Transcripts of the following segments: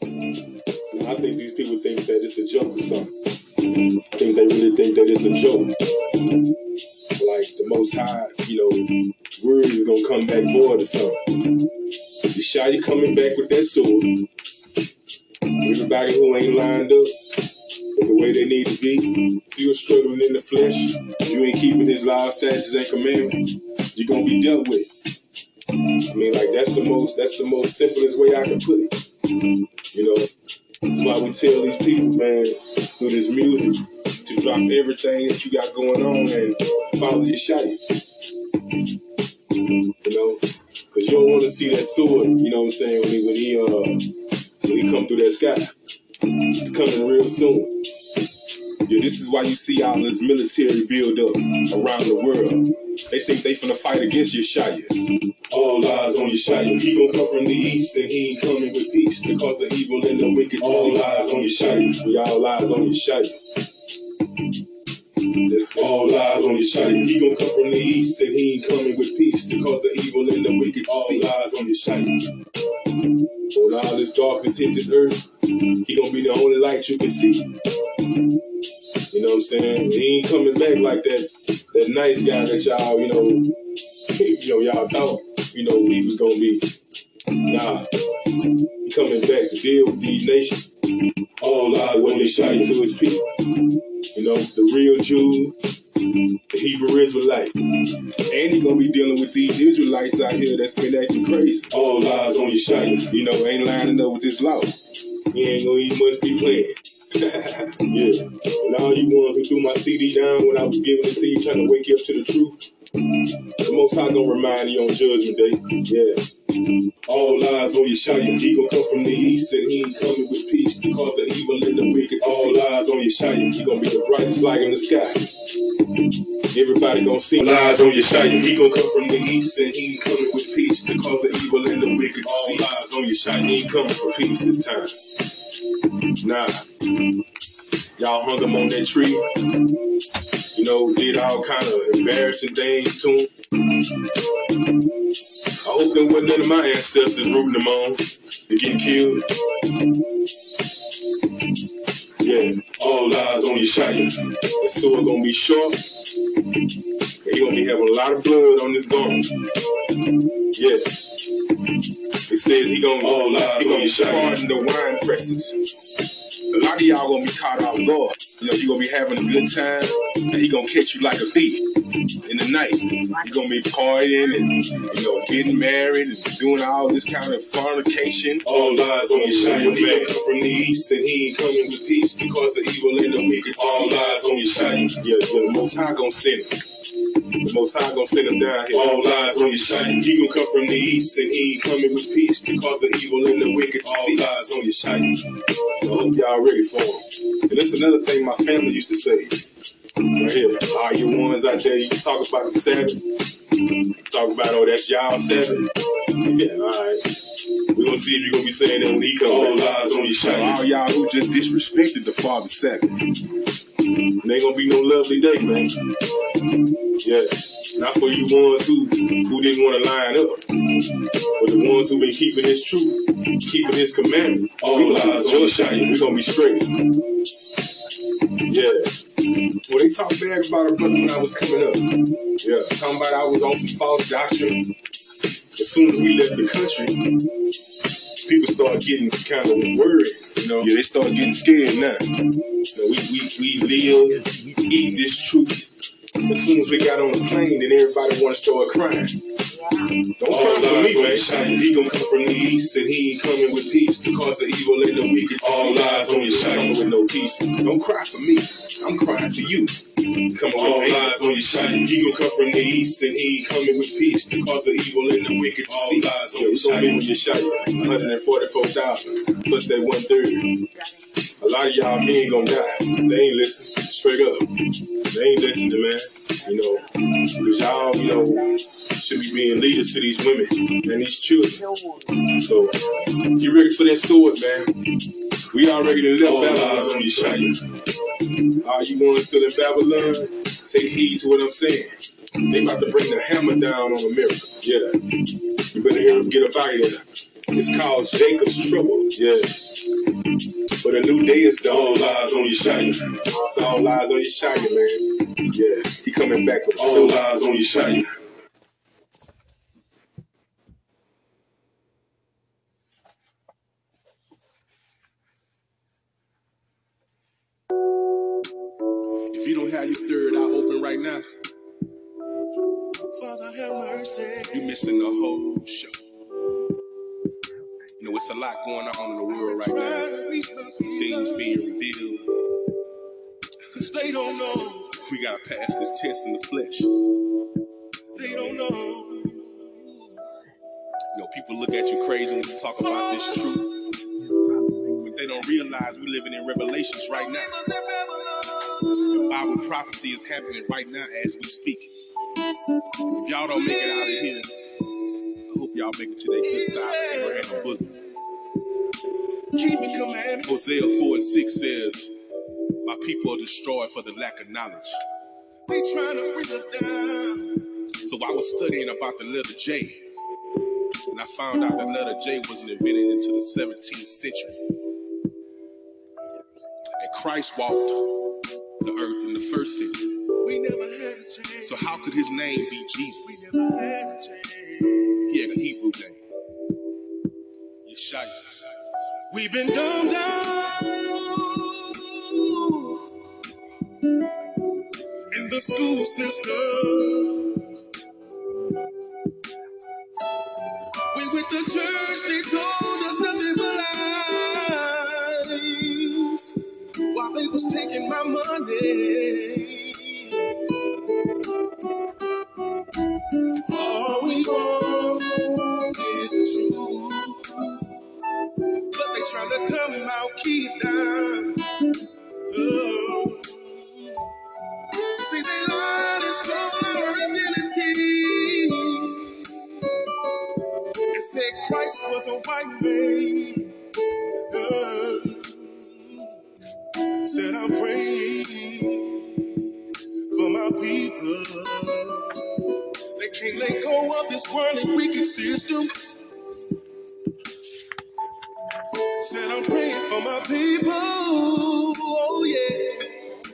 Now, I think these people think that it's a joke or something. I think they really think that it's a joke. Like the Most High, word is gonna come back void or something. Yeshaya coming back with that sword. Everybody who ain't lined up with the way they need to be, still struggling in the flesh, you ain't keeping his laws, statutes, and commandments, you're gonna be dealt with. I mean, like that's the most simplest way I can put it. That's why we tell these people, man, through this music, to drop everything that you got going on and follow Yeshaya. Because you don't want to see that sword, you know what I'm saying, when he come through that sky. It's coming real soon. This is why you see all this military build up around the world. They think they finna fight against Yeshaya. All eyes on Yeshaya. He gon' come from the east and he ain't coming with peace to cause the evil and the wicked. All eyes on Yeshaya. We all eyes on Yeshaya. All eyes on Yeshaya. He gon' come from the east and he ain't coming with peace to cause the evil and the wicked. All eyes on Yeshaya. When all this darkness hit this earth, he gonna be the only light you can see. You know what I'm saying? He ain't coming back like that nice guy that y'all, y'all thought, he was gonna be. Nah. He coming back to deal with these nations. All eyes on Yeshaya to his people. The real Jew, the Hebrew Israelite. And he gonna be dealing with these Israelites out here that's been acting crazy. All eyes on Yeshaya. Ain't lining up with this law. He must be playing. Yeah. And all you ones who threw my CD down when I was giving it to you, trying to wake you up to the truth, the Most High gonna remind you on Judgment Day. Yeah. All eyes on Yeshaya. He gon' come from the east and he ain't coming with peace to cause the evil and the wicked. All eyes on Yeshaya. He gonna be the brightest light in the sky. Everybody gonna see. All eyes on Yeshaya. He gon' come from the east and he ain't coming with peace to cause the evil and the wicked. All eyes on Yeshaya. He ain't coming for peace this time. Nah. Y'all hung him on that tree. Did all kind of embarrassing things to him. I hope there wasn't none of my ancestors rooting him on to get killed. Yeah, all eyes on Yeshaya. The sword gonna be sharp. He gonna be having a lot of blood on his garment. Yeah. They said he gonna be sharding the wine presses. A lot of y'all gonna be caught off guard. You gonna be having a good time, and he gonna catch you like a thief in the night. You gonna be partying and getting married and doing all this kind of fornication. All eyes on Yeshaya. He gonna come from the east and he ain't coming with peace to cause the evil and the wicked. All eyes on Yeshaya. Yeah, the Most High gonna send him. The Most High gonna send him down here. All eyes on Yeshaya. He gonna come from the east and he ain't coming with peace to cause the evil and the wicked. All eyes on Yeshaya. I hope y'all ready for him. And that's another thing my family used to say. Right here. All you ones out there, you talk about the Sabbath. Talk about, that's y'all Sabbath. Yeah, alright. We're gonna see if you're gonna be saying that when he comes. All eyes on Yeshaya. All y'all who just disrespected the Father's Sabbath. It ain't gonna be no lovely day, man. Yeah. Not for you ones who didn't want to line up. But the ones who been keeping his truth, keeping his commandment. All eyes on Yeshaya. We're gonna be straight. Yeah. Well, they talked bad about a brother when I was coming up. Yeah. Talking about I was on some false doctrine. As soon as we left the country, people started getting kind of worried. Yeah, they started getting scared now. We live, we eat this truth. As soon as we got on the plane, then everybody want to start crying. Don't cry for me, man. He gonna come from the east and he ain't coming with peace to cause the evil and the wicked. All eyes on Yeshaya. Coming with no peace. Don't cry for me. I'm crying for you. Come on, all eyes on Yeshaya. He gonna come from the east and he ain't coming with peace to cause the evil and the wicked. All eyes on Yeshaya. 144,000 plus that 1/3. A lot of y'all men gonna die. They ain't listening. Straight up. They ain't listening, man. Because y'all, should be being leaders to these women and these children. So, you ready for that sword, man? We already left Babylon on Yeshaya. All you ones still in Babylon, take heed to what I'm saying. They about to bring the hammer down on America. Yeah. You better hear them get up out of here. It's called Jacob's Trouble. Yeah. But a new day is dawn. All eyes on Yeshaya. It's all eyes on Yeshaya, man. Yeah. He coming back with all eyes on Yeshaya. If you don't have your third eye open right now, Father have mercy, you're missing the whole show. You know, it's a lot going on in the world right now. Things being revealed. Because they don't know. We got to pass this test in the flesh. They don't know. You know, people look at you crazy when you talk about this truth. But they don't realize we're living in Revelations right now. The Bible prophecy is happening right now as we speak. If y'all don't make it out of here, I hope y'all make it to their good side of Abraham's bosom. Keep the commandments. Hosea 4:6 says, my people are destroyed for the lack of knowledge. They trying to bring us down. So I was studying about the letter J, and I found out that letter J wasn't invented until the 17th century. And Christ walked the earth in the first century. We never had a J. So how could his name be Jesus? We never had a J. He had a Hebrew name, Yeshaya. We've been dumbed down in the school systems. We went to church, they told us nothing but lies while they was taking my money. All we want is the truth, but they trying to dumb our keys down. Oh. See, they lied and stole our identity and said Christ was a white man. Said I'm praying for my people. They can't let go of this worldly wicked system. Said I'm praying for my people. Oh yeah.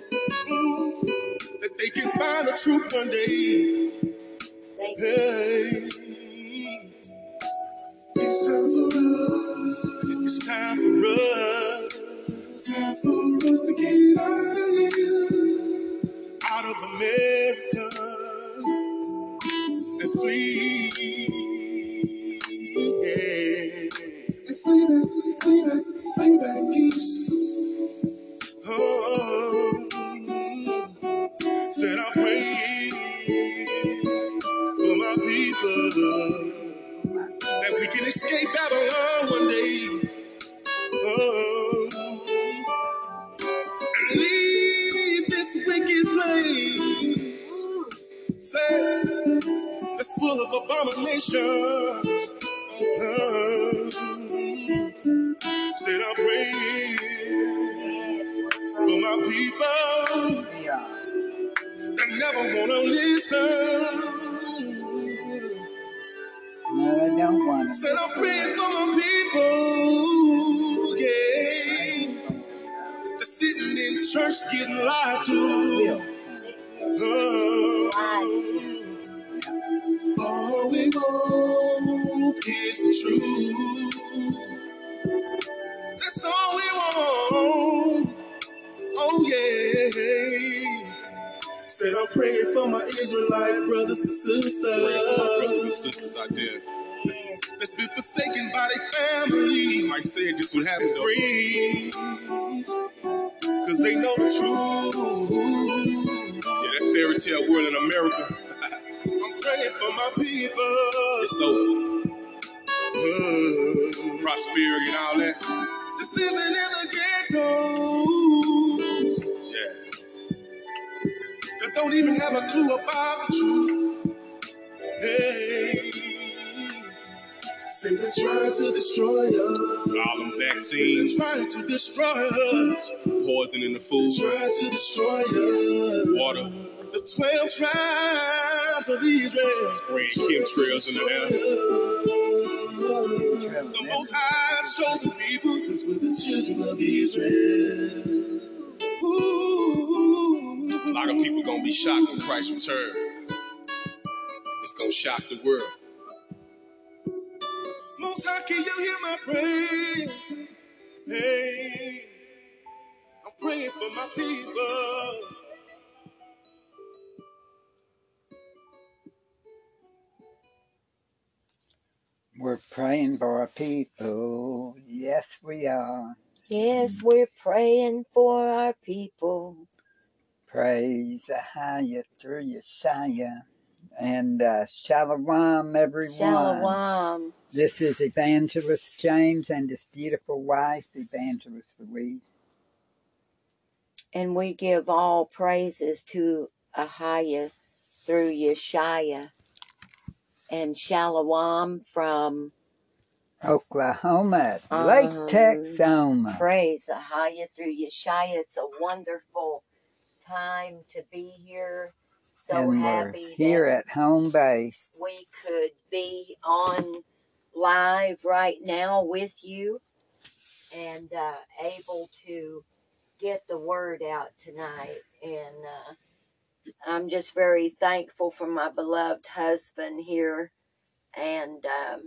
That they can find the truth one day. Hey, it's time for us. It's time for us. It's time for us to get out of here, out of America, and flee. Yeah. And flee back east. Oh. Said I'm praying for my people that we can escape Babylon one day. Oh, and leave this wicked place. Say it's full of abominations. Oh, said I'm praying for my people. I never wanna listen. No, I don't want to. Said I'm praying for my people, yeah. They're sitting in church getting lied to. Oh, all we want is the truth. That's all we want. Oh yeah. Said I'm praying for my Israelite brothers and sisters. Brothers and sisters out there that's been forsaken by their family. Christ said this would happen though. Cause they know the truth. Yeah, that fairy tale world in America. I'm praying for my people. It's over. Prosperity and all that. Just living in the ghettos. That don't even have a clue about the truth. Hey, say they're trying to destroy us. All them vaccines trying to destroy us. Poison in the food. Trying to destroy us. Water. The 12 tribes of Israel. Spraying chemtrails in the air. The Most High shows the people, because we're the children of Israel. Ooh. A lot of people gonna be shocked when Christ returns. It's gonna shock the world. Most High, can you hear my praise? Hey, I'm praying for my people. We're praying for our people. Yes, we are. Yes, we're praying for our people. Praise Ahaya through Yeshaya. And Shalom, everyone. Shalom. This is Evangelist James and his beautiful wife, Evangelist Louise. And we give all praises to Ahaya through Yeshaya. And Shalom from Oklahoma, Lake Texoma. Praise Ahaya through Yeshaya. It's a wonderful time to be here. So and happy we're here that at home base. we could be on live right now with you and able to get the word out tonight. And I'm just very thankful for my beloved husband here, and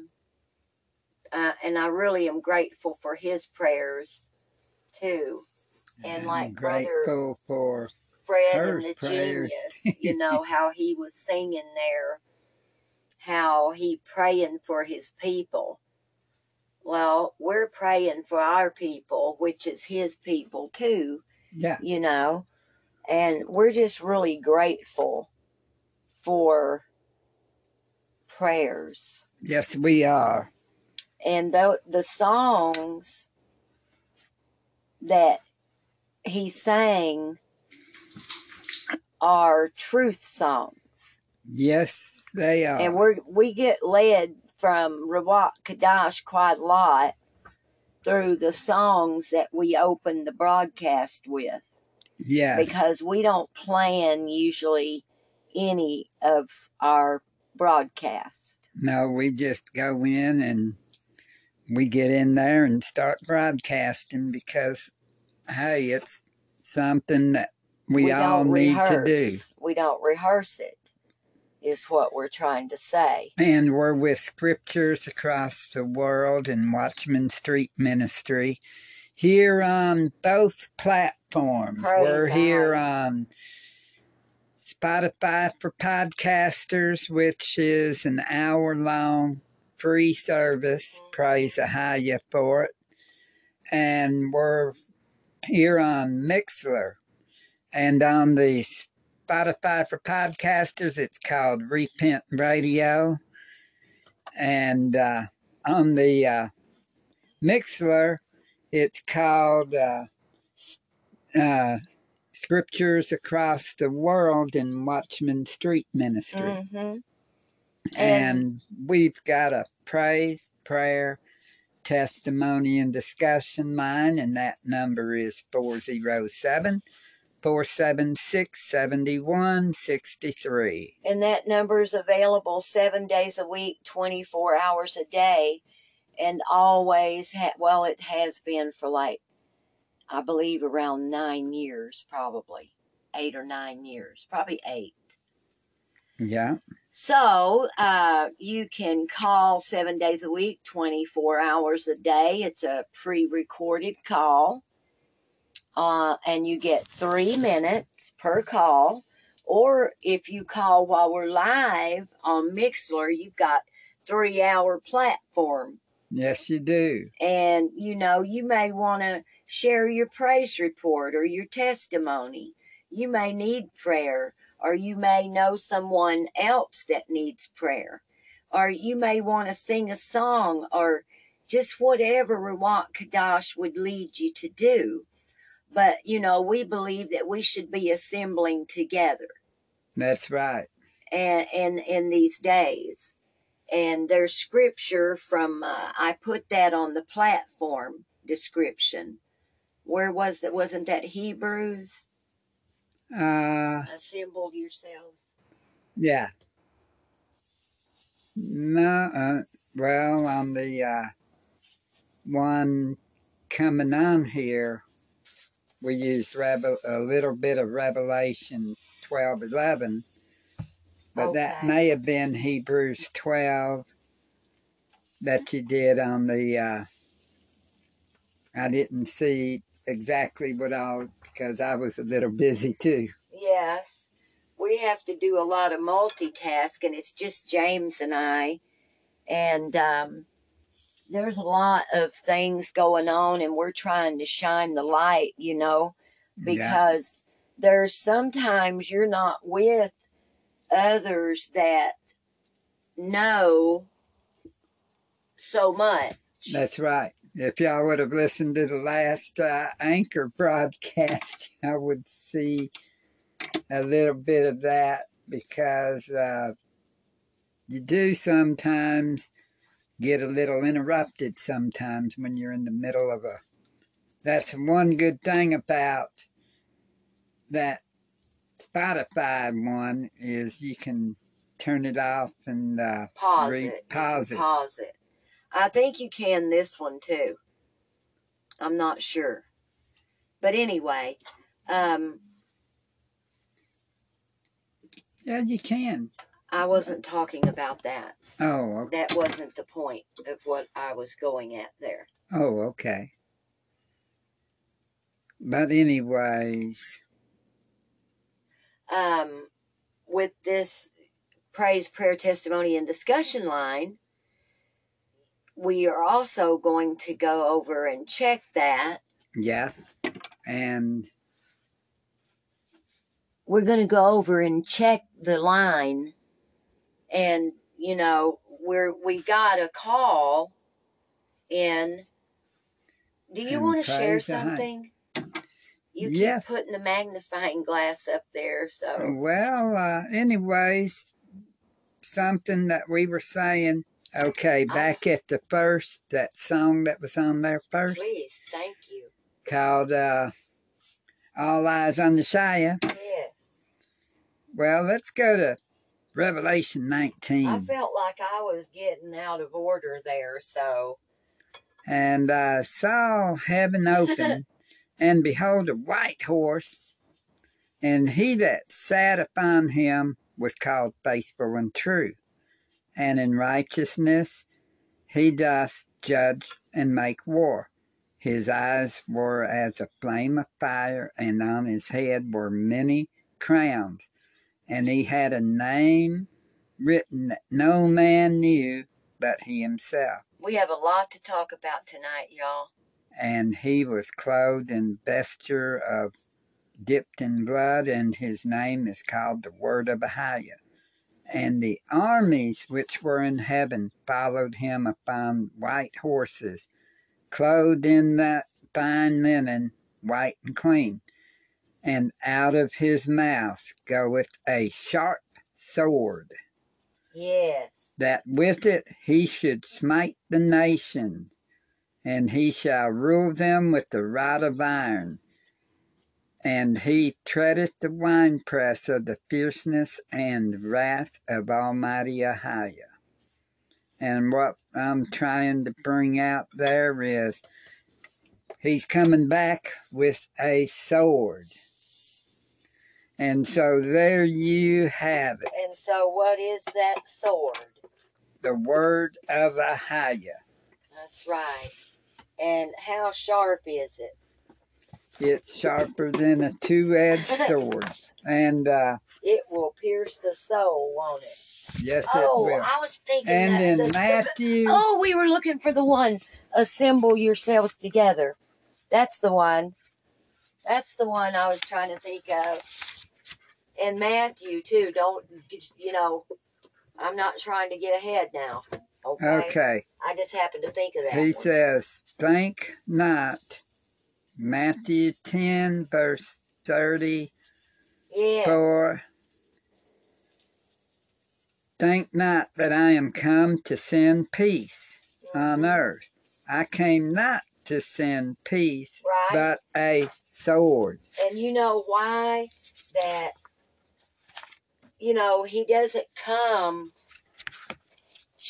I really am grateful for his prayers too. And like grateful for Fred and the prayers. Genius, you know how he was singing there, how he praying for his people. Well, we're praying for our people, which is his people too. Yeah. You know, and we're just really grateful for prayers. Yes, we are. And the songs that he sang are truth songs. Yes, they are. And we get led from Rawat Kadash quite a lot through the songs that we open the broadcast with. Yes. Because we don't plan usually any of our broadcasts. No, we just go in and we get in there and start broadcasting because, hey, it's something that we all need to do. We don't rehearse it, is what we're trying to say. And we're with Scriptures Across the World and Watchman Street Ministry here on both platforms. We're here on Spotify for podcasters, which is an hour-long free service. Praise Ahaya for it. And we're here on Mixler. And on the Spotify for podcasters, it's called Repent Radio. And on the Mixler, it's called Scriptures Across the World in Watchman Street Ministry. Mm-hmm. And we've got a praise, prayer, testimony, and discussion line, and that number is 407-476-7163. And that number is available 7 days a week, 24 hours a day, and always, it has been for I believe around 9 years, probably 8 or 9 years, probably 8. Yeah. So you can call 7 days a week, 24 hours a day. It's a pre-recorded call. And you get 3 minutes per call. Or if you call while we're live on Mixler, you've got 3-hour platform. Yes, you do. And, you may want to share your praise report or your testimony. You may need prayer, or you may know someone else that needs prayer, or you may want to sing a song, or just whatever Rawat Kadash would lead you to do. But, we believe that we should be assembling together. That's right. And in these days. And there's scripture from, I put that on the platform description. Where was that? Wasn't that Hebrews? Assembled yourselves. Yeah. No, Well, on the one coming on here, we used a little bit of Revelation 12:11, but that may have been Hebrews 12 that you did on the. I didn't see exactly what all because I was a little busy too. Yes, we have to do a lot of multitasking. It's just James and I, and there's a lot of things going on, and we're trying to shine the light, because there's sometimes you're not with others that know so much. That's right. If y'all would have listened to the last Anchor broadcast, I would see a little bit of that because you do sometimes get a little interrupted sometimes when you're in the middle of a. That's one good thing about that Spotify one is you can turn it off and Pause pause it. Pause it. I think you can this one too. I'm not sure. But anyway, yeah, you can. I wasn't talking about that. Oh, okay. That wasn't the point of what I was going at there. Oh, okay. But anyways, with this praise, prayer, testimony, and discussion line, we are also going to go over and check that. Yeah, and we're going to go over and check the line, and we got a call in. Do you want to share something? You keep putting the magnifying glass up there, so. Well, anyways, something that we were saying. Okay, back at the first, that song that was on there first. Please, thank you. Called All Eyes on the Shia. Yes. Well, let's go to Revelation 19. I felt like I was getting out of order there, so. And I saw heaven open, and behold, a white horse, and he that sat upon him was called Faithful and True. And in righteousness he doth judge and make war. His eyes were as a flame of fire, and on his head were many crowns. And he had a name written that no man knew but he himself. We have a lot to talk about tonight, y'all. And he was clothed in vesture of dipped in blood, and his name is called the Word of Ahiah. And the armies which were in heaven followed him upon white horses, clothed in that fine linen, white and clean. And out of his mouth goeth a sharp sword. Yes. That with it he should smite the nations, and he shall rule them with the rod of iron. And he treadeth the winepress of the fierceness and wrath of Almighty Ahiah. And what I'm trying to bring out there is he's coming back with a sword. And so there you have it. And so what is that sword? The Word of Ahiah. That's right. And how sharp is it? It's sharper than a two-edged sword. And it will pierce the soul, won't it? Yes, it will. I was thinking and in Matthew. We were looking for the one, assemble yourselves together. That's the one. That's the one I was trying to think of. And Matthew, too. Don't, I'm not trying to get ahead now. Okay. I just happened to think of that. He says, think not. Matthew 10, verse 30. Yeah. For think not that I am come to send peace on earth. I came not to send peace, but a sword. And you know why? That, he doesn't come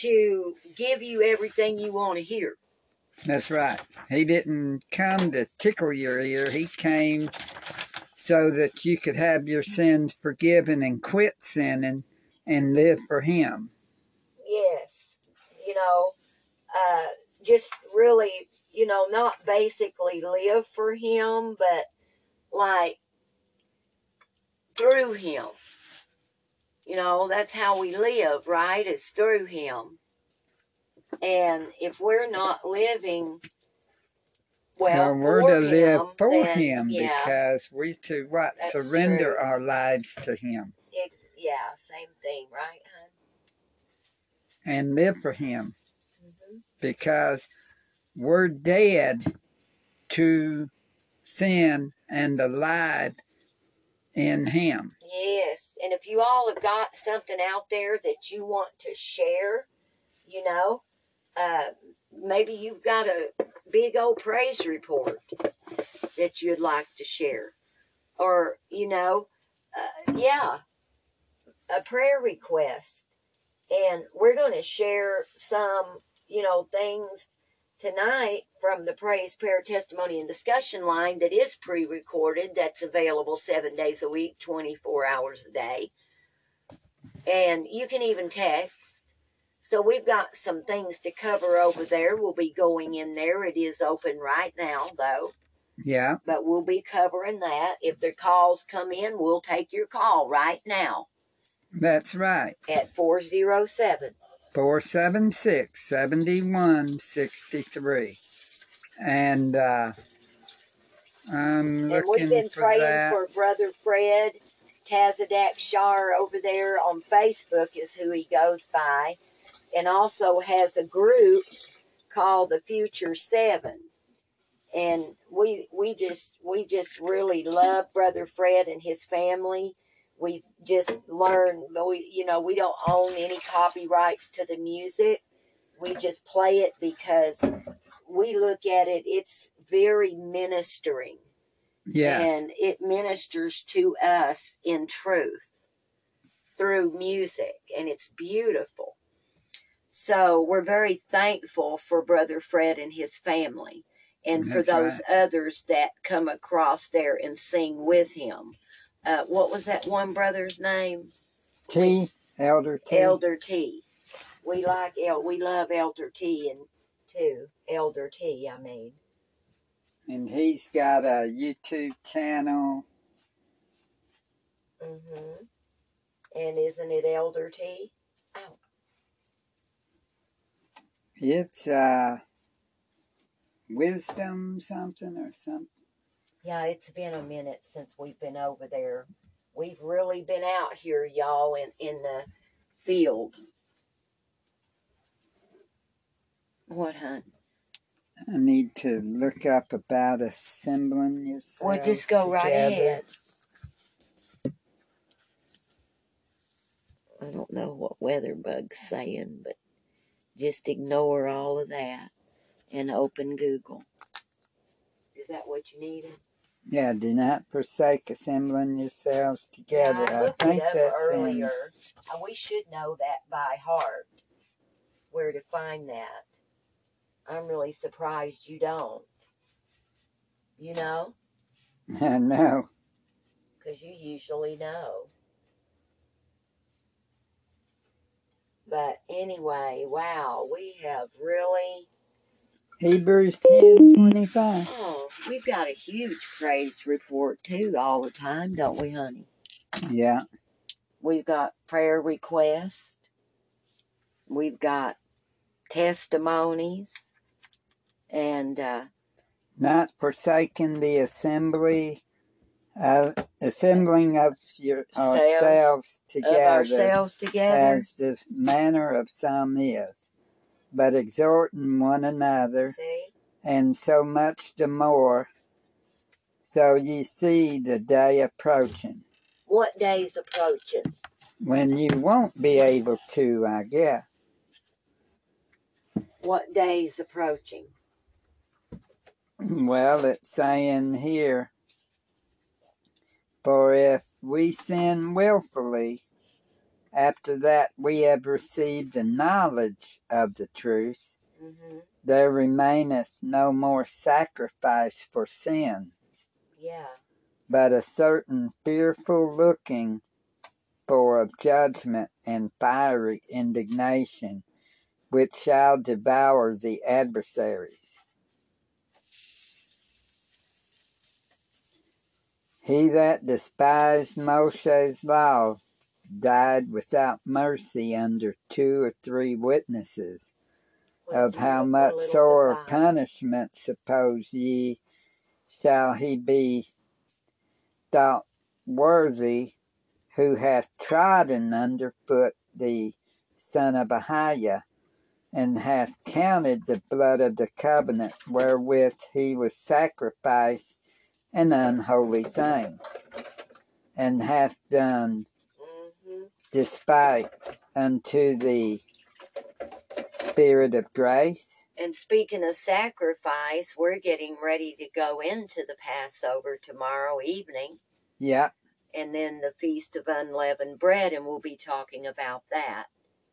to give you everything you want to hear. That's right. He didn't come to tickle your ear. He came so that you could have your sins forgiven and quit sinning and live for him. Yes. You know, just really, not basically live for him, but like through him. That's how we live, right? It's through him. And if we're not living well we're for to live him, for then him because we're to what? that's Surrender true. our lives to him Yeah, same thing, right, hon? and live for him Mm-hmm. because we're dead to sin and alive in him. Yes, and if you all have got something out there that you want to share, uh, maybe you've got a big old praise report that you'd like to share, or yeah, a prayer request, and we're going to share some, things tonight from the Praise, Prayer, Testimony, and Discussion line that is pre-recorded, that's available 7 days a week, 24 hours a day. And you can even text. So we've got some things to cover over there. We'll be going in there. It is open right now, though. Yeah. But we'll be covering that. If the calls come in, we'll take your call right now. That's right. At 407 476 7163. And I'm looking And we've been for praying that. for Brother Fred Tazadak Shar over there on Facebook is who he goes by. And also has a group called the Future Seven. And we just really love Brother Fred and his family. We just learned, we don't own any copyrights to the music. We just play it because we look at it, it's very ministering. Yeah. And it ministers to us in truth through music, and it's beautiful. So we're very thankful for Brother Fred and his family, and for those others that come across there and sing with him. What was that one brother's name? Elder T. Elder T. We love Elder T and too. Elder T, I mean. And he's got a YouTube channel. Mm-hmm. And isn't it Elder T? Oh. It's Wisdom something or something. Yeah, it's been a minute since we've been over there. We've really been out here, y'all, in the field. What, hon? I need to look up about assembling yourself. Well, just go together. right ahead. I don't know what Weatherbug's saying, but just ignore all of that and open Google. Is that what you needed? Yeah, do not forsake assembling yourselves together. Yeah, I looked think it up that's earlier. We should know that by heart, where to find that. I'm really surprised you don't. You know? I know. Because you usually know. But anyway, wow, we have really... Hebrews 10:25. Oh, we've got a huge praise report too all the time, don't we, honey? Yeah. We've got prayer requests. We've got testimonies. And Not forsaking the assembling of ourselves together, as the manner of some is, but exhorting one another, and so much the more, so ye see the day approaching. What day's approaching? When you won't be able to, I guess. What day's approaching? Well, it's saying here, for if we sin willfully, after that we have received the knowledge of the truth, Mm-hmm. there remaineth no more sacrifice for sin, Yeah. but a certain fearful looking for of judgment and fiery indignation, which shall devour the adversaries. He that despised Moshe's law died without mercy under 2 or 3 witnesses. Of how much sore punishment, suppose ye, shall he be thought worthy, who hath trodden under foot the son of Ahiah, and hath counted the blood of the covenant wherewith he was sacrificed an unholy thing, and hath done despite unto the Spirit of grace. And speaking of sacrifice, we're getting ready to go into the Passover tomorrow evening. Yeah. And then the Feast of Unleavened Bread, and we'll be talking about that.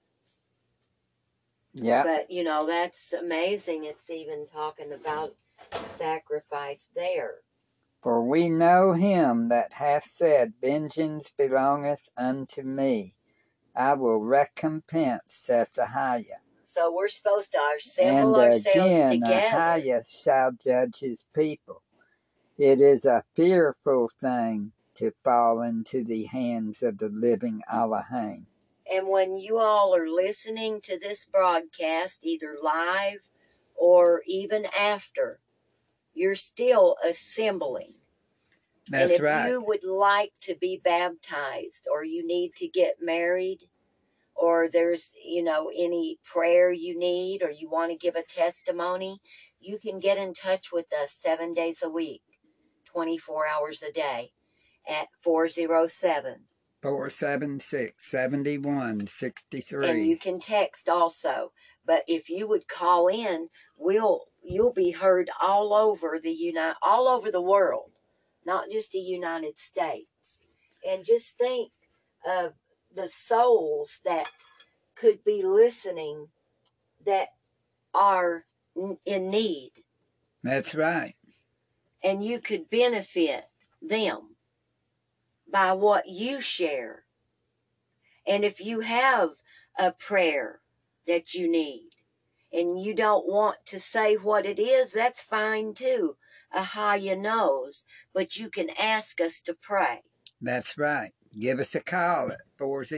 Yeah. But, you know, that's amazing. It's even talking about sacrifice there. For we know him that hath said, Vengeance belongeth unto me. I will recompense, saith Ahiah. So we're supposed to assemble ourselves again, together. Ahiah shall judge his people. It is a fearful thing to fall into the hands of the living Elohim. And when you all are listening to this broadcast, either live or even after, you're still assembling. That's and if right. you would like to be baptized, or you need to get married, or there's, you know, any prayer you need, or you want to give a testimony, you can get in touch with us 7 days a week, 24 hours a day at 407 476 7163. And you can text also. But if you would call in, you'll be heard all over the world, not just the United States. And just think of the souls that could be listening that are in need. That's right. And you could benefit them by what you share. And if you have a prayer that you need and you don't want to say what it is, that's fine too. Ahiah knows, but you can ask us to pray. That's right. Give us a call at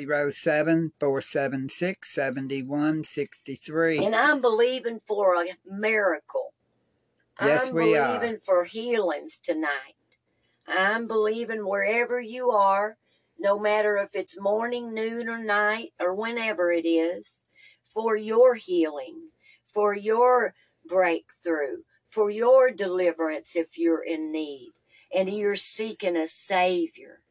407-476-7163. And I'm believing for a miracle. Yes, we are. I'm believing for healings tonight. I'm believing wherever you are, no matter if it's morning, noon, or night, or whenever it is, for your healing, for your breakthrough, for your deliverance if you're in need, and you're seeking a Savior.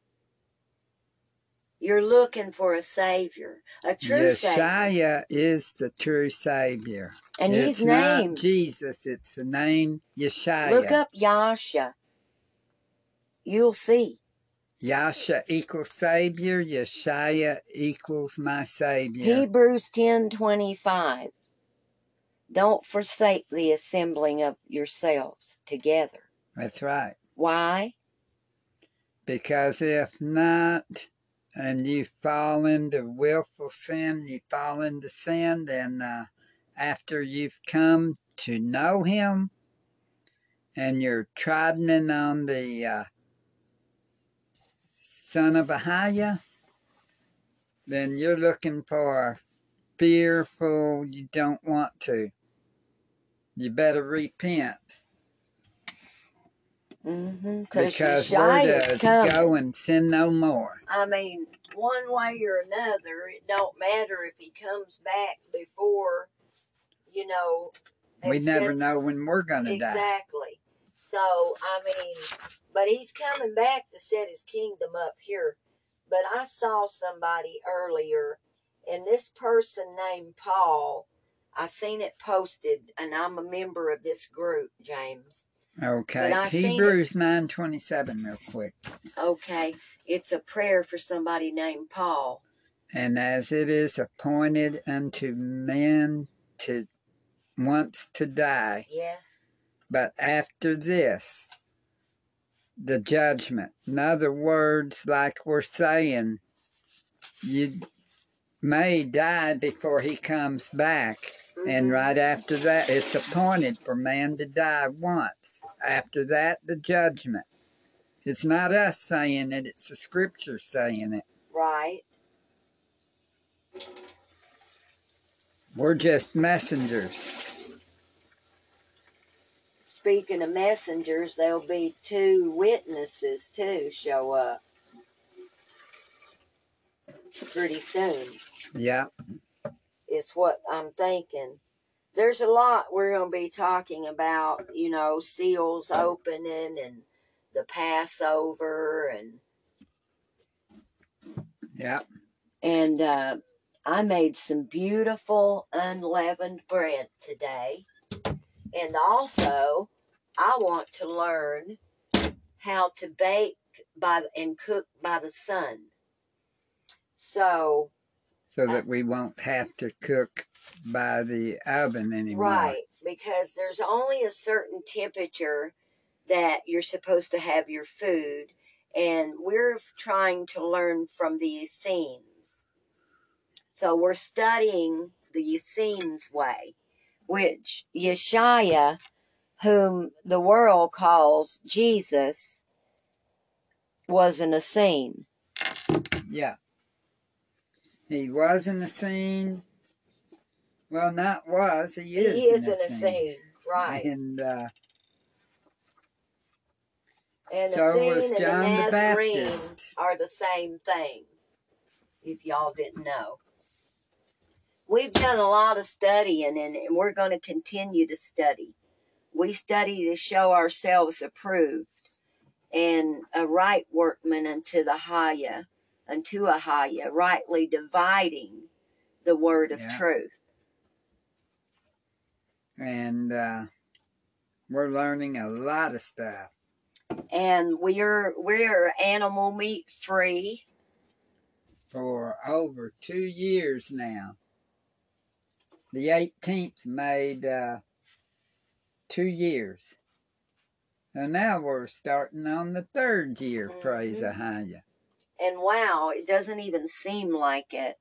You're looking for a Savior, a true Savior. Yeshua is the true Savior. And it's his name. Not Jesus, it's the name Yeshua. Look up Yasha. You'll see. Yasha equals Savior. Yeshua equals my Savior. Hebrews 10:25. Don't forsake the assembling of yourselves together. That's right. Why? Because if not, and you fall into willful sin, you fall into sin, then after you've come to know him and you're trodden on the son of Ahiah, then you're looking for fearful, you don't want to. You better repent. Because we're to go and sin no more. I mean, one way or another, it don't matter if he comes back before, you know. We never know when we're going to die. Exactly. So, I mean, but he's coming back to set his kingdom up here. But I saw somebody earlier, and this person named Paul, I seen it posted, and I'm a member of this group, James. Okay, Hebrews 9:27 real quick. Okay, it's a prayer for somebody named Paul. And as it is appointed unto men to once to die, Yes. but after this, the judgment. In other words, like we're saying, you may die before he comes back. And right after that, it's appointed for man to die once. After that, the judgment. It's not us saying it, it's the scripture saying it. Right. We're just messengers. Speaking of messengers, there'll be 2 witnesses too show up pretty soon. Yeah. Is what I'm thinking. There's a lot we're going to be talking about, seals opening and the Passover Yeah. and I made some beautiful unleavened bread today. And also, I want to learn how to bake and cook by the sun. So that we won't have to cook by the oven anymore. Right, because there's only a certain temperature that you're supposed to have your food, and we're trying to learn from the Essenes. So we're studying the Essenes way, which Yeshua, whom the world calls Jesus, was an Essene. Yeah. He was an Essene. Well, not was. He is an an Essene, right. And And so was Essene and John the the Nazarene Baptist. are the same thing, if y'all didn't know. We've done a lot of studying, and we're going to continue to study. We study to show ourselves approved and a right workman unto a haya, rightly dividing the word of truth. And we're learning a lot of stuff. And we're animal meat free for over 2 years now. The 18th made 2 years. So now we're starting on the 3rd year, praise Ahaya. And wow, it doesn't even seem like it.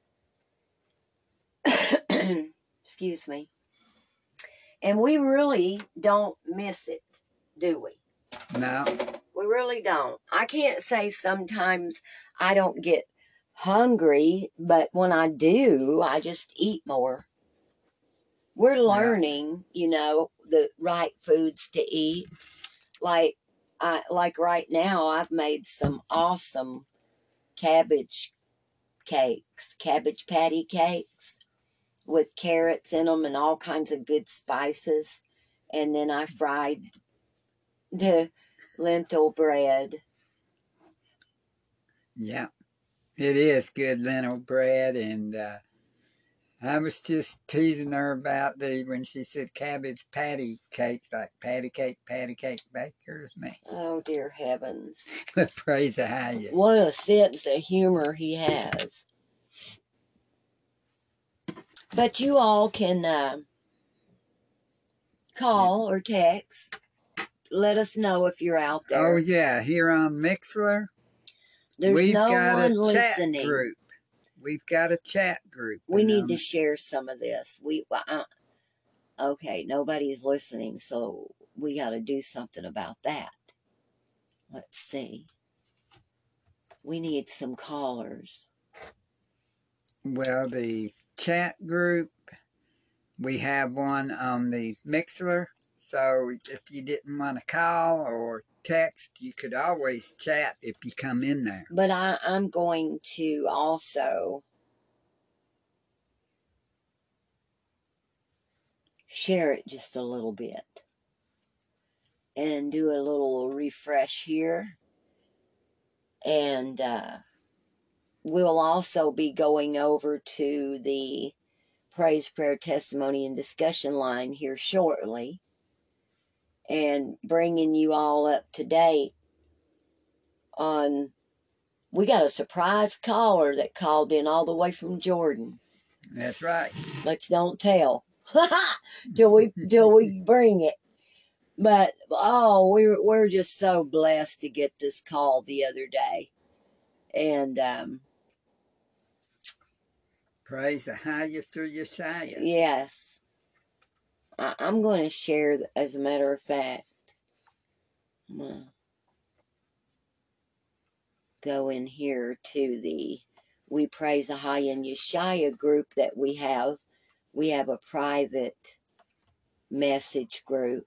Excuse me. And we really don't miss it, do we? No. We really don't. I can't say sometimes I don't get hungry, but when I do, I just eat more. We're learning, the right foods to eat. Like right now, I've made some awesome cabbage patty cakes with carrots in them and all kinds of good spices. And then I fried the lentil bread. Yeah, it is good lentil bread. And I was just teasing her about when she said cabbage patty cakes, like patty cake bakers, man. Oh, dear heavens. Praise Ahaya. What a sense of humor he has. But you all can call or text. Let us know if you're out there. Oh, yeah, here on Mixlr. We've got a listening. Chat group. We've got a chat group. We need to share some of this. Okay, nobody's listening, so we got to do something about that. Let's see. We need some callers. Well, the chat group, we have one on the Mixlr. So if you didn't want to call or text, you could always chat if you come in there. But I'm going to also share it just a little bit and do a little refresh here. And we'll also be going over to the Praise, Prayer, Testimony, and Discussion line here shortly and bringing you all up to date on We got a surprise caller that called in all the way from Jordan. That's right. Let's don't tell till we bring it. But oh, we're just so blessed to get this call the other day, and Praise the highest through Yeshua. yes, I'm going to share. As a matter of fact, I'm gonna go in here to the We Praise the High in Yeshua group that we have. We have a private message group,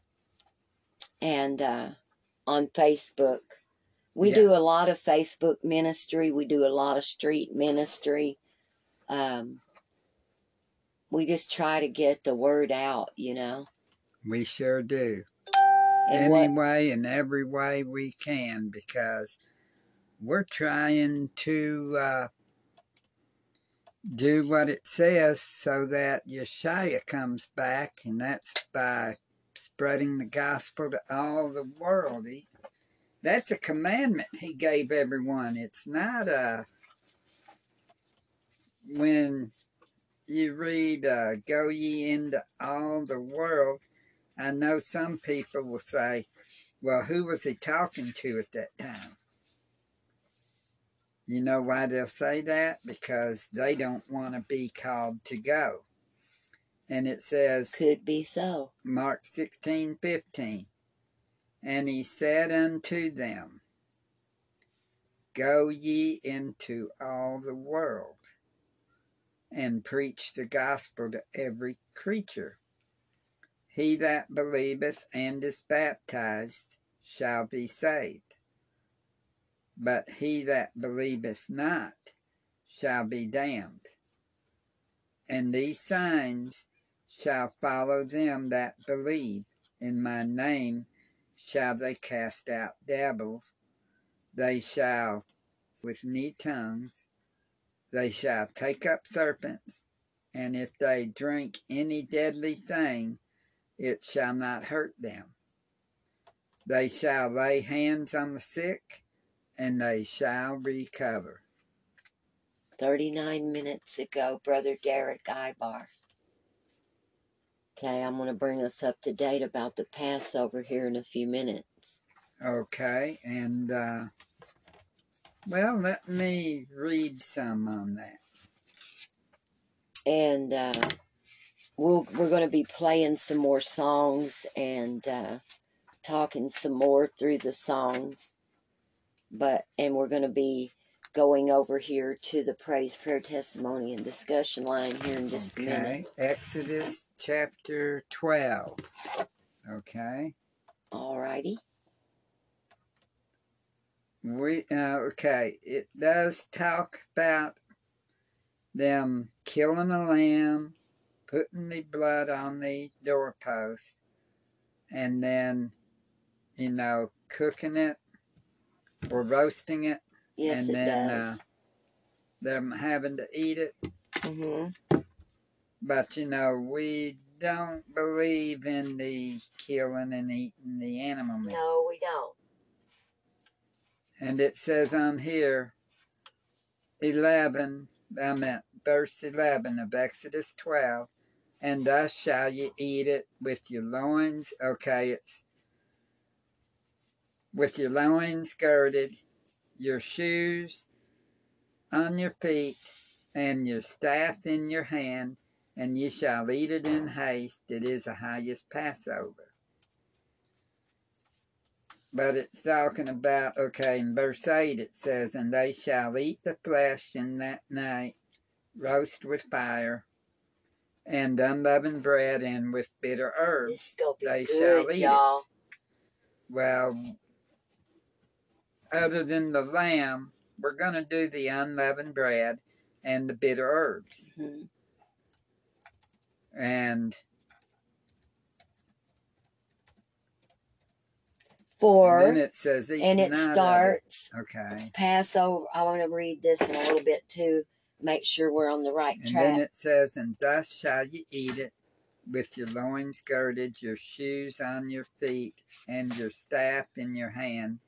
and on Facebook. We do a lot of Facebook ministry. We do a lot of street ministry. We just try to get the word out, you know. We sure do. And Anyway, in every way we can, because we're trying to do what it says so that Yeshua comes back, and that's by spreading the gospel to all the world. That's a commandment he gave everyone. It's not when you read, go ye into all the world. I know some people will say, well, who was he talking to at that time? You know why they'll say that? Because they don't want to be called to go. And it says, could be so. Mark 16:15, and he said unto them, go ye into all the world, and preach the gospel to every creature. He that believeth and is baptized shall be saved, but he that believeth not shall be damned. And these signs shall follow them that believe. In my name shall they cast out devils. They shall with new tongues. They shall take up serpents. And if they drink any deadly thing, it shall not hurt them. They shall lay hands on the sick, and they shall recover. 39 minutes ago, Brother Derek Ibar. Okay, I'm going to bring us up to date about the Passover here in a few minutes. Okay, and well, let me read some on that. And we're going to be playing some more songs and talking some more through the songs. And we're going to be going over here to the praise, prayer, testimony, and discussion line here in just a minute. Exodus chapter 12. Okay. All righty. Okay. It does talk about them killing a lamb, putting the blood on the doorpost, and then, cooking it or roasting it. Yes, and it then, does. Them having to eat it. Mm-hmm. But, we don't believe in the killing and eating the animal meat. No, we don't. And it says on here, verse 11 of Exodus 12, and thus shall you eat it with your loins. Okay, it's with your loins girded, your shoes on your feet, and your staff in your hand, and ye shall eat it in haste. It is the highest Passover. But it's talking about, in verse 8 it says, and they shall eat the flesh in that night, roast with fire, and unleavened bread, and with bitter herbs. This is going to be they good, shall eat y'all. it. Well, other than the lamb, we're going to do the unleavened bread and the bitter herbs. Mm-hmm. And then it says, and it starts. Okay. Passover. I want to read this in a little bit too. Make sure we're on the right track. And then it says, and thus shall you eat it, with your loins girded, your shoes on your feet, and your staff in your hand,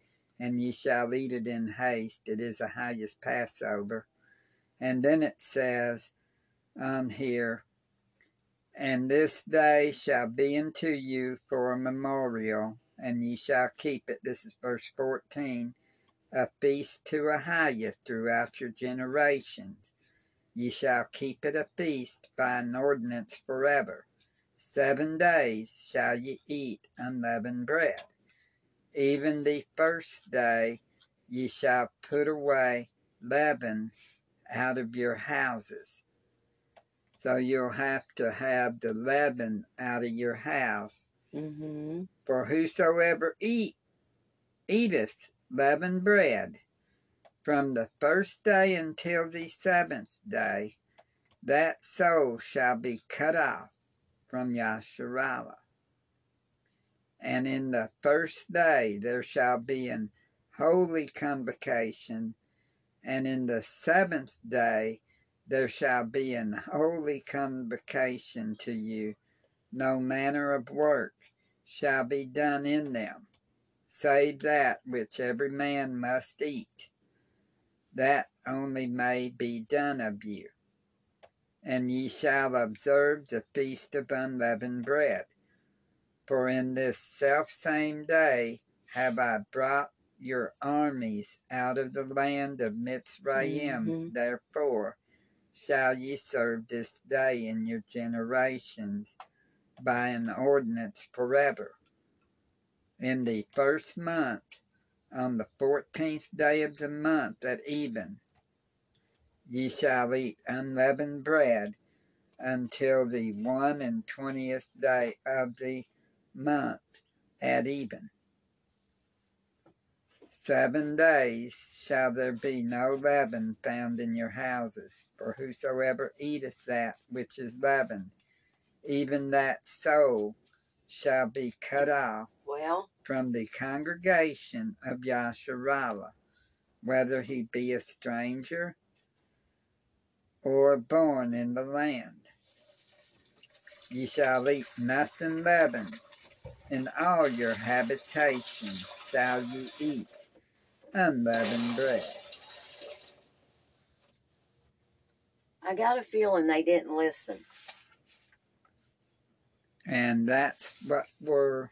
and ye shall eat it in haste. It is Ahiah's Passover. And then it says on here, and this day shall be unto you for a memorial, and ye shall keep it. This is verse 14. A feast to Ahiah throughout your generations. Ye shall keep it a feast by an ordinance forever. 7 days shall ye eat unleavened bread. Even the first day ye shall put away leaven out of your houses. So you'll have to have the leaven out of your house. Mm-hmm. For whosoever eateth leavened bread from the first day until the 7th day, that soul shall be cut off from Yasharallah. And in the first day there shall be an holy convocation, and in the 7th day there shall be an holy convocation to you. No manner of work shall be done in them, save that which every man must eat. That only may be done of you. And ye shall observe the feast of unleavened bread. For in this selfsame day have I brought your armies out of the land of Mitzrayim. Mm-hmm. Therefore shall ye serve this day in your generations by an ordinance forever. In the first month, on the 14th day of the month at even, ye shall eat unleavened bread until the 21st day of the month at even. 7 days shall there be no leaven found in your houses, for whosoever eateth that which is leavened, even that soul shall be cut off from the congregation of Yasharallah, whether he be a stranger or born in the land. Ye shall eat nothing leavened. In all your habitations shall ye eat unleavened bread. I got a feeling they didn't listen. And that's what we're...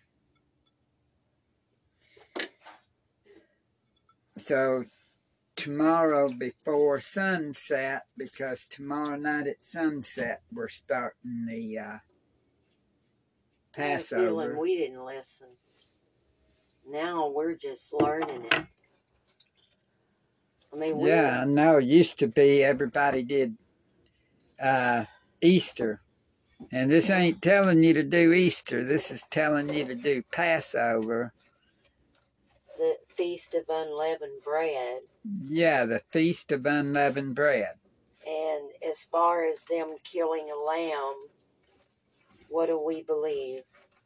So tomorrow before sunset, because tomorrow night at sunset we're starting the Passover. I have a feeling we didn't listen. Now we're just learning it. I mean, yeah, I know. It used to be everybody did Easter. And this ain't telling you to do Easter. This is telling you to do Passover. The Feast of Unleavened Bread. Yeah, the Feast of Unleavened Bread. And as far as them killing a lamb, what do we believe?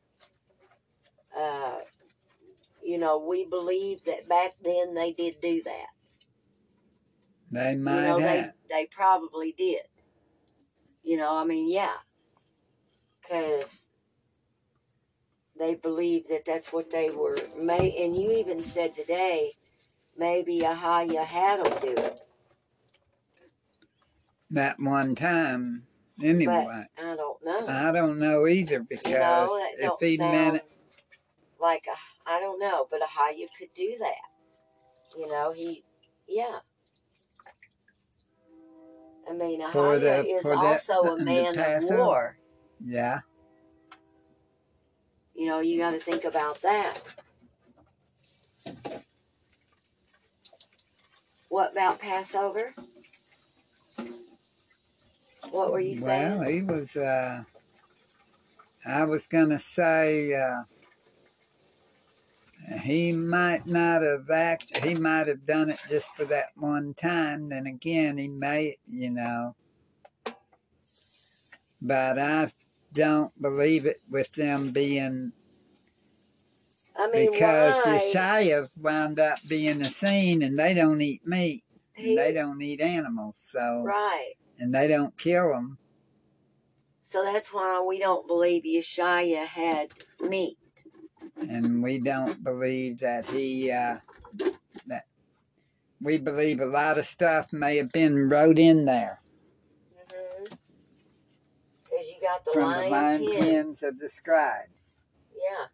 You know, we believe that back then they did do that. They might have. They probably did. You know, I mean, yeah. Because they believed that that's what they were made. And you even said today, maybe Ahiah had them do it. That one time, anyway. But I don't know. I don't know either, because that if don't he sound meant it, like I don't know, but Ahiah could do that. You know, yeah. I mean, Ahiah is also a man of war. Yeah. You know, you got to think about that. What about Passover? What were you saying? Well, he was, I was going to say, he might not have he might have done it just for that one time. Then again, he may, you know. But I don't believe it with them being, because Yeshaya wound up being a scene, and they don't eat meat, and they don't eat animals, so right, and they don't kill them. So that's why we don't believe Yeshaya had meat. And we don't believe that that we believe a lot of stuff may have been wrote in there. Because you got the from lion the lion pen. pens of the scribes. Yeah.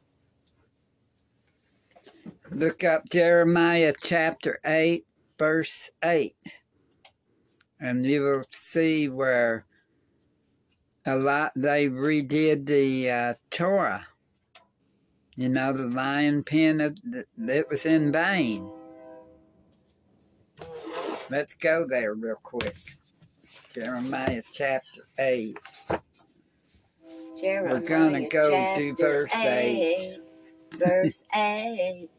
Look up Jeremiah chapter 8, verse 8. And you will see where they redid the Torah. You know, the lion pen, it was in vain. Let's go there real quick. Jeremiah chapter 8. Jeremiah We're going to go to verse 8. Verse 8.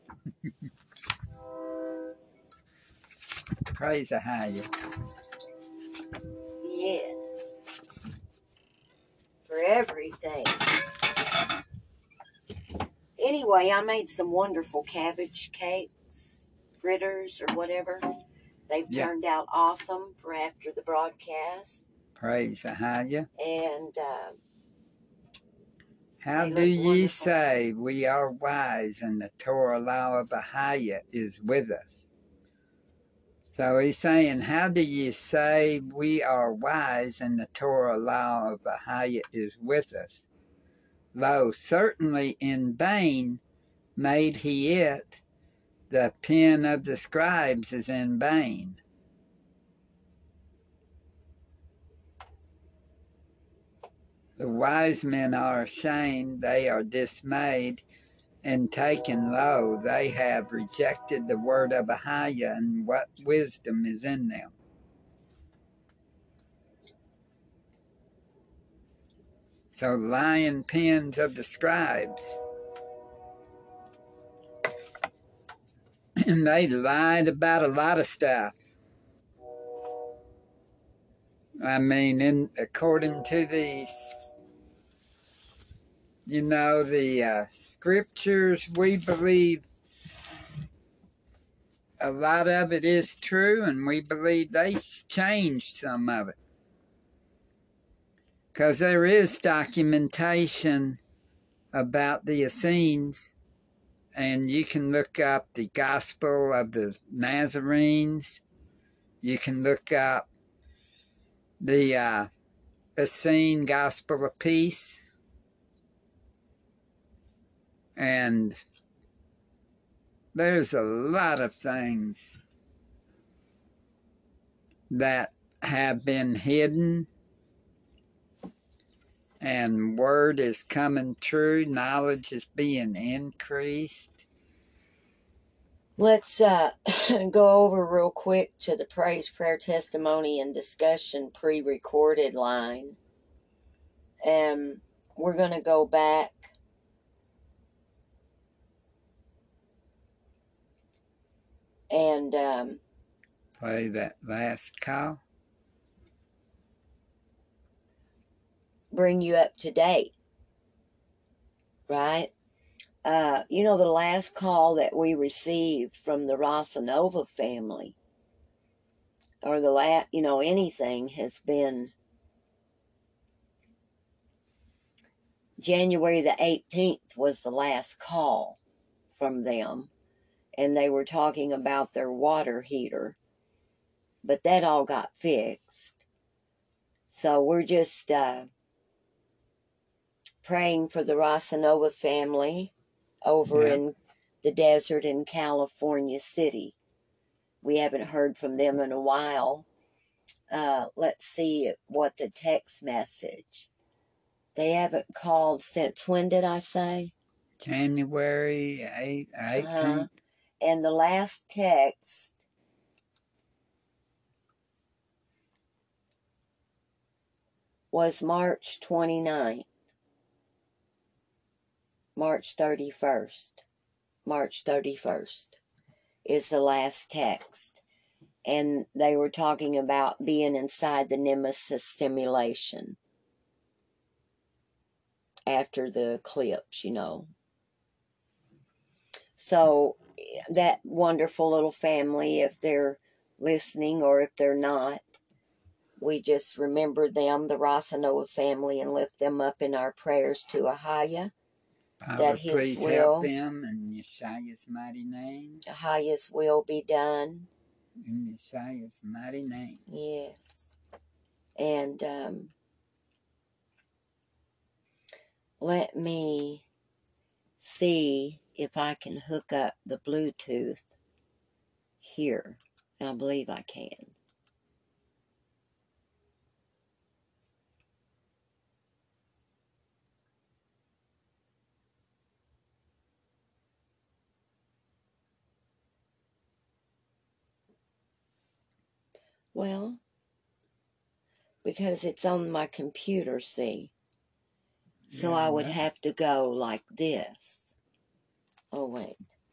Praise Ahia. Yes. For everything. Anyway, I made some wonderful cabbage cakes, fritters, or whatever. They've turned out awesome for after the broadcast. Praise Ahia. And how do ye say we are wise and the Torah law of Ahia is with us? So he's saying, how do you say we are wise and the Torah law of Ahia is with us? Lo, certainly in vain made he it, the pen of the scribes is in vain. The wise men are ashamed, they are dismayed, and taken low. They have rejected the word of Ahia, and what wisdom is in them. So lion pens of the scribes. And they lied about a lot of stuff. I mean, according to the scriptures, we believe a lot of it is true, and we believe they changed some of it. Because there is documentation about the Essenes, and you can look up the Gospel of the Nazarenes. You can look up the Essene Gospel of Peace. And there's a lot of things that have been hidden, and word is coming true, knowledge is being increased. let's go over real quick to the praise, prayer, testimony, and discussion pre-recorded line. And we're going to go back and play that last call. Bring you up to date, right? You know, the last call that we received from the Rosanova family, or anything, has been January the 18th was the last call from them, and they were talking about their water heater, but that all got fixed. So we're just praying for the Rosanova family over in the desert in California City. We haven't heard from them in a while. Let's see what the text message. They haven't called since, when did I say? January 18th. And the last text was March 29th. March 31st. March 31st is the last text. And they were talking about being inside the Nemesis simulation after the eclipse, So that wonderful little family, if they're listening or if they're not, we just remember them, the Rosanova family, and lift them up in our prayers to Ahia. Father, that His please help will, them in Yeshua's mighty name. His will be done. In Yeshua's mighty name. Yes. And let me see if I can hook up the Bluetooth here. I believe I can. Well, because it's on my computer, see. So Yeah, I would well, have to go like this. Oh, wait.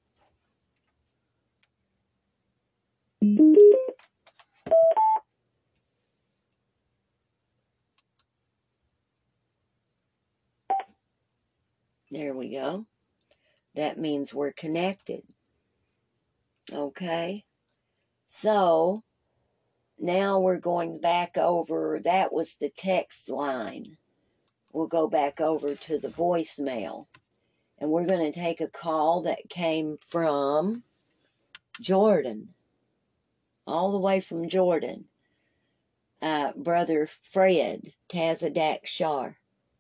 There we go. That means we're connected. Okay. So now we're going back over. That was the text line. We'll go back over to the voicemail. And we're going to take a call that came from Jordan. All the way from Jordan. Brother Fred Tazadak Shar.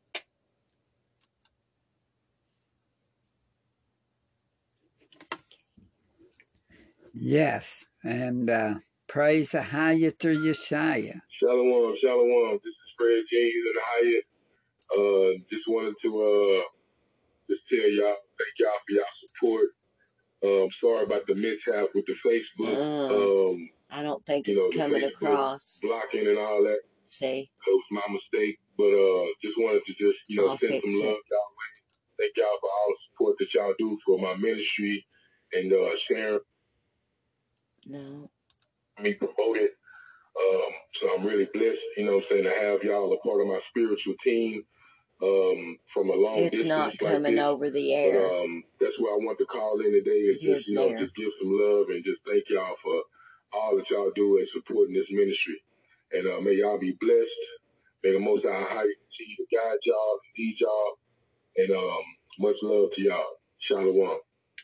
yes. And praise Ahaya through Yeshua. Shalom, shalom. This is Fred James and Hyatt. Just wanted to just tell y'all, thank y'all for y'all support. Sorry about the mishap with the Facebook. I don't think it's The coming Facebook across. blocking and all that. See? It was my mistake. But just wanted to just, I'll send fix some love it. y'all way. Thank y'all for all the support that y'all do for my ministry and sharing No. me promoted. So I'm really blessed, to have y'all a part of my spiritual team from a long It's distance not like coming this. over the But air. that's why I want to call in today and It just, is there. just give some love and just thank y'all for all that y'all do and supporting this ministry. And may y'all be blessed. May the Most High continue to guide y'all, lead y'all, and much love to y'all. Shalom.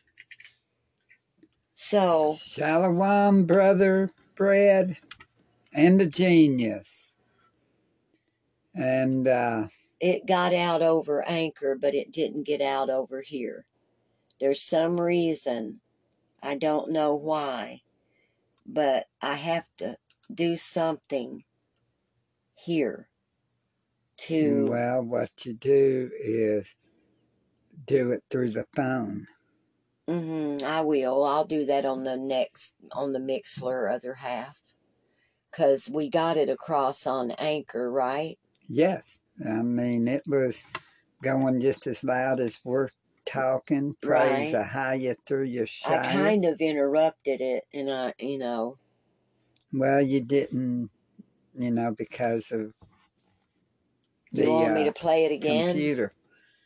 So, Shalom, brother Fred, and the genius. And it got out over Anchor, but it didn't get out over here. There's some reason. I don't know why. But I have to do something here to... well, what you do is do it through the phone. I will. I'll do that on the Mixler other half. Because we got it across on Anchor, right? Yes. I mean, it was going just as loud as we're talking. Praise Right. Ahaya through I Yeshua. kind of interrupted it, and Well, you didn't, because of You want me to the play it again? computer.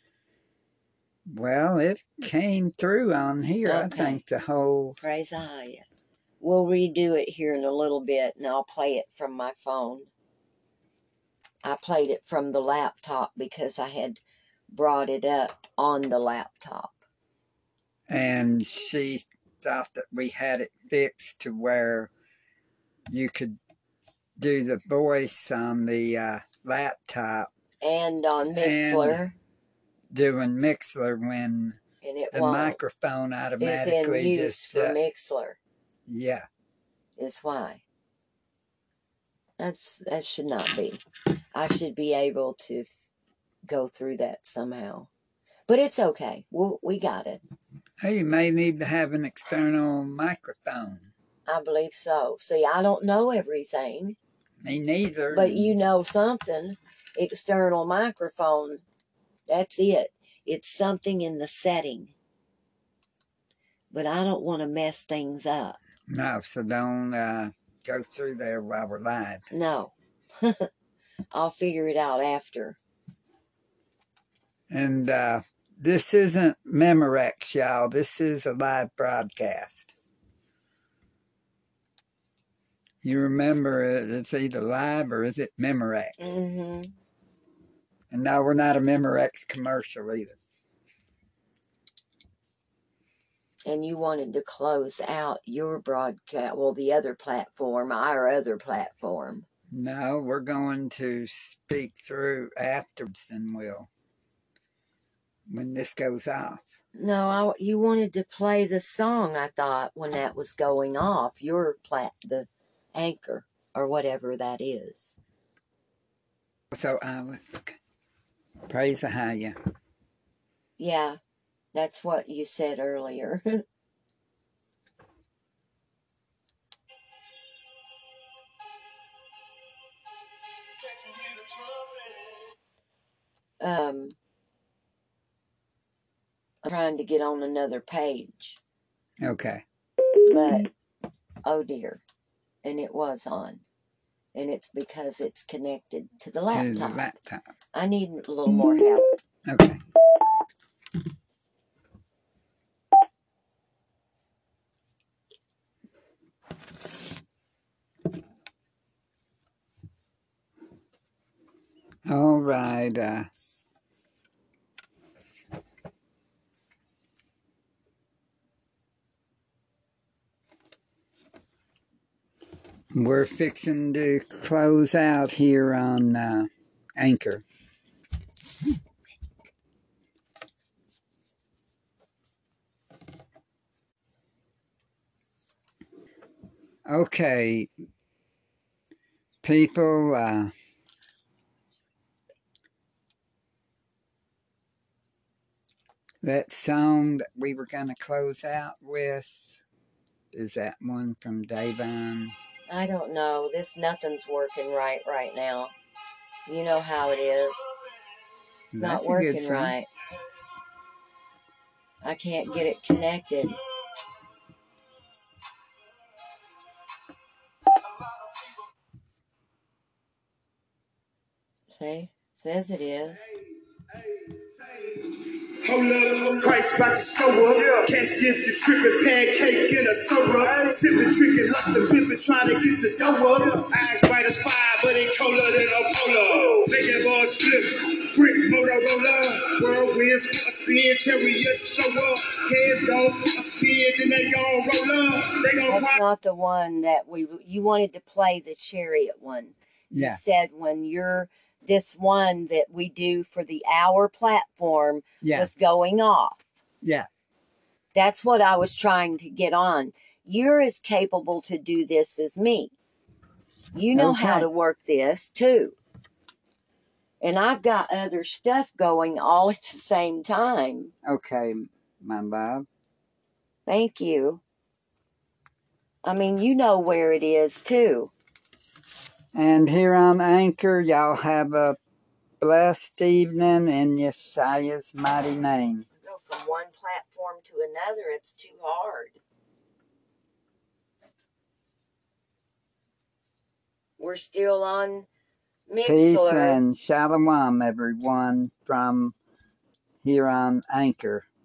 Well, it came through on here. Okay. I think the whole... Praise Ahaya. We'll redo it here in a little bit, and I'll play it from my phone. I played it from the laptop because I had brought it up on the laptop. And she thought that we had it fixed to where you could do the voice on the laptop And on Mixler. and doing Mixler when And it the won't. microphone It's in automatically use just... for Mixler. Yeah. Is why. That should not be. I should be able to go through that somehow. But it's okay. We got it. Hey, you may need to have an external microphone. I believe so. See, I don't know everything. Me neither. But you know something. External microphone. That's it. It's something in the setting. But I don't want to mess things up. No, so don't go through there while we're live. No. I'll figure it out after. And this isn't Memorex, y'all. This is a live broadcast. You remember it's either live or is it Memorex? Mm-hmm. And no, we're not a Memorex commercial either. And you wanted to close out your broadcast, well, the other platform, our other platform. No, we're going to speak through afterwards, and when this goes off. No, you wanted to play the song, I thought, when that was going off, the anchor, or whatever that is. So, praise the higher. Yeah, that's what you said earlier. I'm trying to get on another page. Okay. But, oh dear. And it was on. And it's because it's connected to the laptop. To the laptop. I need a little more help. Okay. All right. We're fixing to close out here on Anchor. Okay, people, that song that we were going to close out with, is that one from Davon? I don't know. Nothing's working right now. You know how it is. It's That's not working right. I can't get it connected. See? Says it is. Hold up, Christ about to show up. Cassius the trippin' pancake in a soda. Sippin', drinking, hustlin', pimpin', trying to get the dough up. Eyes bright as fire, but they colder than a polar. Making bars flip, brick Motorola. Whirlwinds for a spin, chariots show up. Heads gon' for a spin, then they gon' roll up. They gon' That's not the one that you wanted to play, the chariot one. Yeah. You said when this one that we do for the hour platform was going off. Yeah. That's what I was trying to get on. You're as capable to do this as me. You know how to work this too. And I've got other stuff going all at the same time. Okay, my love. Thank you. I mean, you know where it is too. And here on Anchor, y'all have a blessed evening in Yeshua's mighty name. Go from one platform to another, it's too hard. We're still on Mixlr. Peace and shalom, everyone, from here on Anchor.